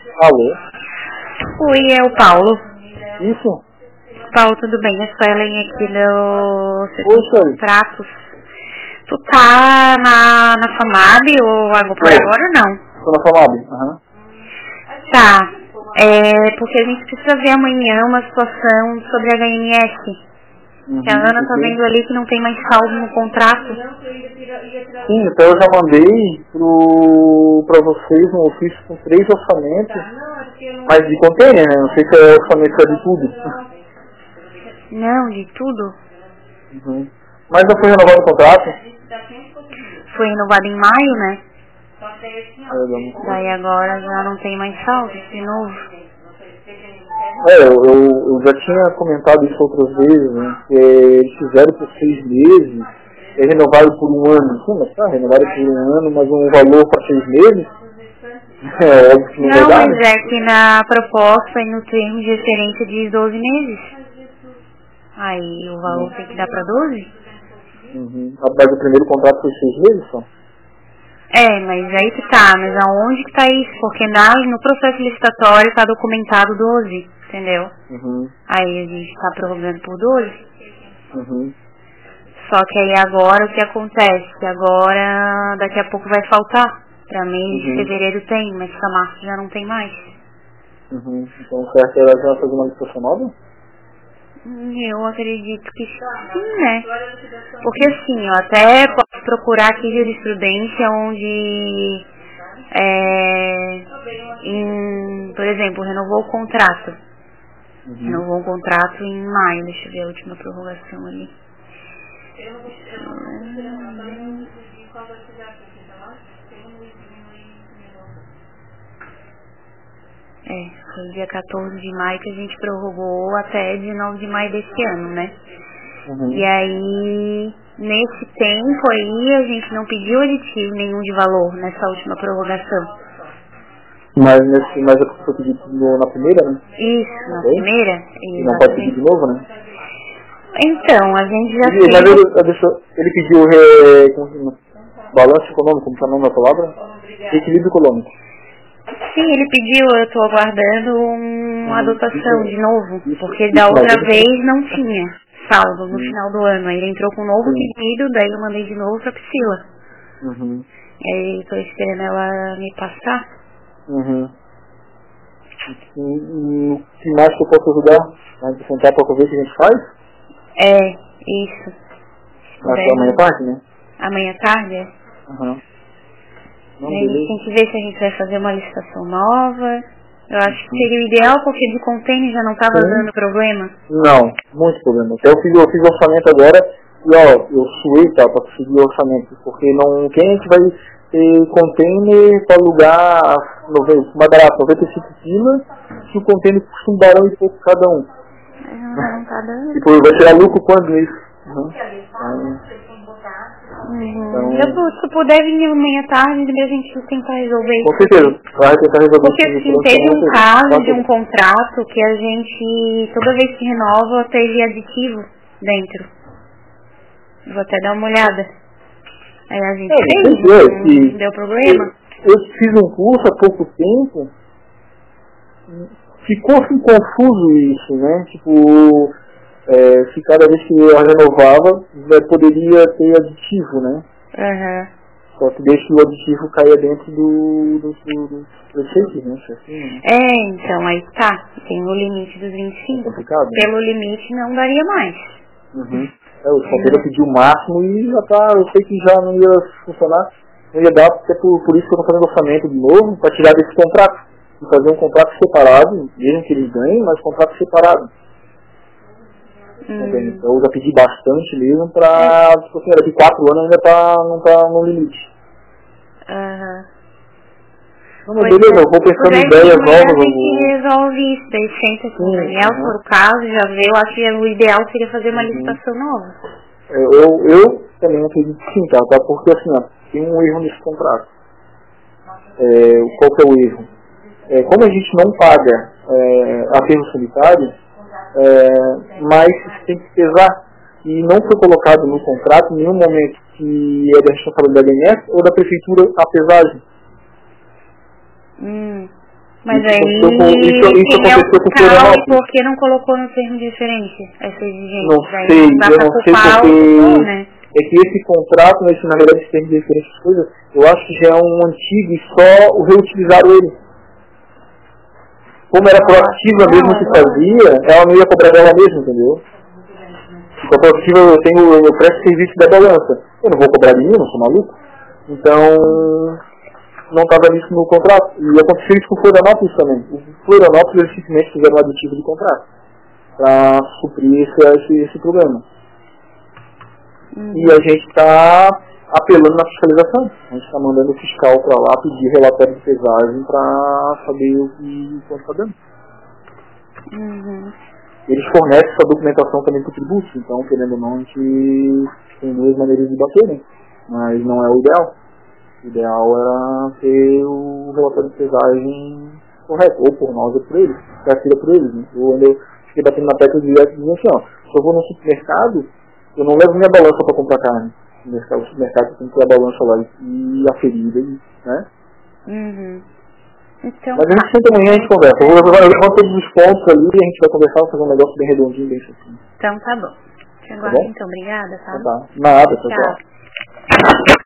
Alô? Oi, é o Paulo. Isso? Paulo, tudo bem? Eu sou a Ellen aqui do setor Oi, de Shelly. contratos. Tu tá na FAMAB ou por agora ou não? Tô na FAMAB. Aham. Tá. Porque a gente precisa ver amanhã uma situação sobre a HMS. Que a Ana tá vendo ali que não tem mais saldo no contrato. Sim, então eu já mandei pra vocês um ofício com 3 orçamentos, mas de container, né? Não sei se é orçamento de tudo. Não, de tudo. Uhum. Mas já foi renovado o contrato? Foi renovado em maio, né? É, Daí agora já não tem mais saldo de novo. eu já tinha comentado isso outras vezes, né? Que eles fizeram por 6 meses, renovaram por 1 ano. Sim, mas tá, renovaram por 1 ano, mas um valor para 6 meses? É óbvio que não vai Não, dar, mas né? é que na proposta e no termo de referência diz 12 meses. Aí o valor tem que dar pra 12? Uhum. Mas o primeiro contrato foi 6 meses só? Mas aí que tá, mas aonde que tá isso? Porque no processo licitatório tá documentado 12, entendeu? Uhum. Aí a gente tá prorrogando por 12. Uhum. Só que aí agora o que acontece? Que agora daqui a pouco vai faltar. Pra mês de fevereiro tem, mas pra março já não tem mais. Uhum. Então certo era já fazer uma licitação nova? Eu acredito que sim, né? Porque assim, eu até posso procurar aqui jurisprudência onde, por exemplo, renovou o contrato. Renovou o contrato em maio, deixa eu ver a última prorrogação ali. Foi dia 14 de maio que a gente prorrogou até 19 de maio desse ano, né? E aí, nesse tempo aí, a gente não pediu aditivo nenhum de valor nessa última prorrogação. Mas eu foi pedido na primeira, né? Isso, na primeira? E não pode pedir de novo, né? Então, a gente já fez... Mas ele pediu balanço econômico, como está o nome da palavra? Equilíbrio econômico. Sim, ele pediu, eu estou aguardando uma dotação de novo, porque da outra vez não tinha saldo no final do ano. Aí ele entrou com um novo pedido, daí eu mandei de novo pra Priscila. E aí estou esperando ela me passar. O que mais que eu posso ajudar? A gente sentar para ver o que a gente faz? Isso. Amanhã tarde, né? Amanhã tarde, Não, a gente tem que ver se a gente vai fazer uma licitação nova. Eu acho que seria o ideal, porque de container já não estava dando problema. Não, muito problema. Até eu fiz orçamento agora e eu suei para conseguir o orçamento, porque quem a gente vai ter container para alugar mais barato, 95 quilos, se o container custa £1 e pouco cada um. Não tá dando. Tipo, vai tirar lucro quando isso? Se puder vir amanhã tarde, a gente tenta resolver isso. Com certeza, vai tentar resolver isso. Porque assim, teve um caso de um contrato que a gente, toda vez que renova, teve aditivo dentro. Vou até dar uma olhada. Aí a gente fez, não deu problema. Eu fiz um curso há pouco tempo, ficou assim confuso isso, né? Tipo, se cada vez que eu renovava, poderia ter aditivo, né? Só que deixa que o aditivo caia dentro do preceito, né? Assim, então, aí tá. Tem o limite dos 25. Complicado, né? Pelo limite não daria mais. O Fonteira pediu o máximo e já tá, eu sei que já não ia funcionar, não ia dar, até por isso que eu estou fazendo orçamento de novo, para tirar desse contrato. E fazer um contrato separado, mesmo que eles ganhem, mas contrato separado. Então eu já pedi bastante mesmo para, tipo assim, daqui 4 anos ainda não tá no limite. Não, mas beleza, eu vou pensando em ideias novas. A gente resolve isso, daí senta com o Daniel, se for o caso, já vê, eu acho que o ideal seria fazer uma licitação nova. Eu também acredito que sim, tá? Porque assim, tem um erro nesse contrato. Qual que é o erro? Como a gente não paga aterro sanitário, mas isso tem que pesar. E não foi colocado no contrato em nenhum momento que é da responsabilidade da ANS ou da prefeitura a pesagem. Mas isso aí, aconteceu quem é o com fiscal e por que não colocou no termo de referência essa exigência? Não sei, eu não sei porque né? é que esse contrato, né, na verdade, esse termo de referência, coisas, eu acho que já é um antigo e só o reutilizaram ele. Como era proativa mesmo que fazia, ela não ia cobrar dela mesmo, entendeu? Porque a proativa eu presto serviço da balança. Eu não vou cobrar de mim, eu não sou maluco. Então, não estava nisso no contrato. E aconteceu isso com o Florianópolis também. O Florianópolis, eles simplesmente fizeram um aditivo de contrato para suprir esse problema. E a gente está apelando na fiscalização. A gente está mandando o fiscal para lá pedir relatório de pesagem para saber o quanto está dando. Eles fornecem essa documentação também para o tributo. Então, querendo ou não, a gente tem duas maneiras de bater, né? Mas não é o ideal. O ideal era ter o relatório de pesagem correto, ou por nós ou por eles, gratuita por eles. Né? Eu fiquei batendo na tecla direto dizendo assim, ó, se eu vou no supermercado, eu não levo minha balança para comprar carne. No supermercado tem que ter a balança lá e aferida, né? Então, mas a gente senta amanhã e a gente conversa. Eu levanto todos os pontos ali e a gente vai conversar, fazer um negócio bem redondinho, bem certinho. Então tá bom. Tá bom? Então, obrigada, tá? Então tá. Nada, tchau.